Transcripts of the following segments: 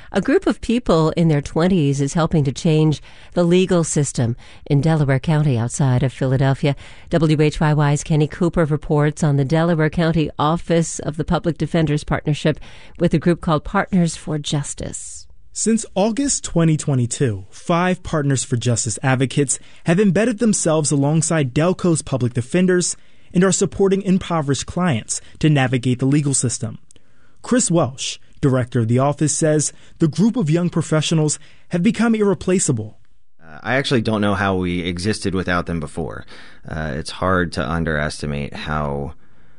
A group of people in their 20s is helping to change the legal system in Delaware County outside of Philadelphia. WHYY's Kenny Cooper reports on the Delaware County Office of the Public Defender's partnership with a group called Partners for Justice. Since August 2022, 5 Partners for Justice advocates have embedded themselves alongside Delco's public defenders and are supporting impoverished clients to navigate the legal system. Chris Welsh, director of the office, says the group of young professionals have become irreplaceable. I actually don't know how we existed without them before. It's hard to underestimate how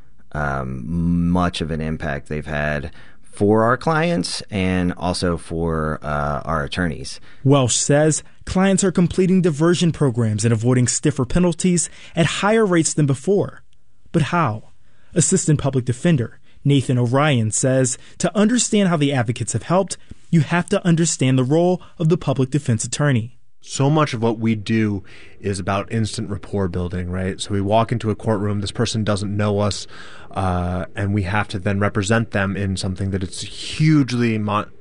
much of an impact they've had for our clients and also for our attorneys. Welsh says clients are completing diversion programs and avoiding stiffer penalties at higher rates than before. But how? Assistant Public Defender Nathan O'Ryan says to understand how the advocates have helped, you have to understand the role of the public defense attorney. So much of what we do is about instant rapport building, right? So we walk into a courtroom, this person doesn't know us, and we have to then represent them in something that it's hugely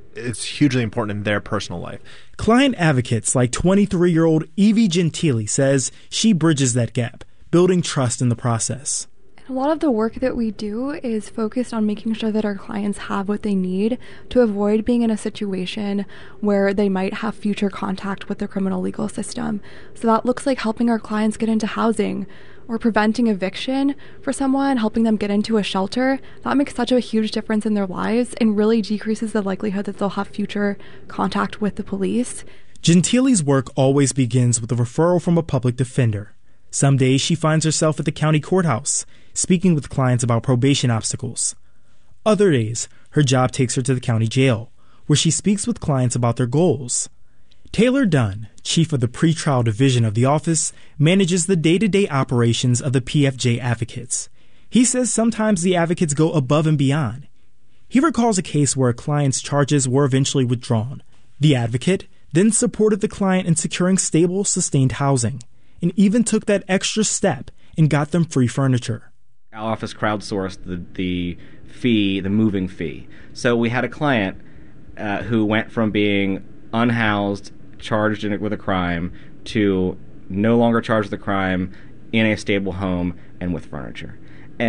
important in their personal life. Client advocates like 23-year-old Evie Gentili says she bridges that gap, building trust in the process. A lot of the work that we do is focused on making sure that our clients have what they need to avoid being in a situation where they might have future contact with the criminal legal system. So that looks like helping our clients get into housing or preventing eviction for someone, helping them get into a shelter. That makes such a huge difference in their lives and really decreases the likelihood that they'll have future contact with the police. Gentili's work always begins with a referral from a public defender. Some days she finds herself at the county courthouse, speaking with clients about probation obstacles. Other days, her job takes her to the county jail, where she speaks with clients about their goals. Taylor Dunn, chief of the pretrial division of the office, manages the day-to-day operations of the PFJ advocates. He says sometimes the advocates go above and beyond. He recalls a case where a client's charges were eventually withdrawn. The advocate then supported the client in securing stable, sustained housing, and even took that extra step and got them free furniture. Our office crowdsourced the fee, the moving fee. So we had a client who went from being unhoused, charged with a crime, to no longer charged with a crime, in a stable home, and with furniture.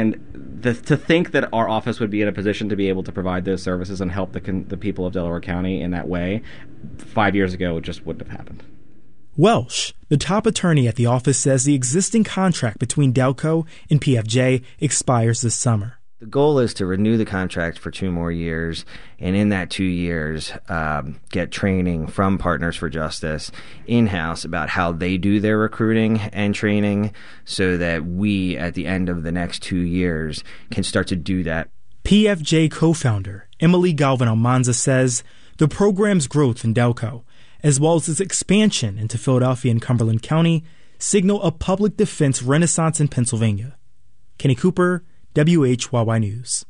And to think that our office would be in a position to be able to provide those services and help the people of Delaware County in that way, 5 years ago, it just wouldn't have happened. Welsh, the top attorney at the office, says the existing contract between Delco and PFJ expires this summer. The goal is to renew the contract for 2 more years, and in that 2 years, get training from Partners for Justice in-house about how they do their recruiting and training so that we, at the end of the next 2 years, can start to do that. PFJ co-founder Emily Galvan-Almanza says the program's growth in Delco, as well as its expansion into Philadelphia and Cumberland County, signal a public defense renaissance in Pennsylvania. Kenny Cooper, WHYY News.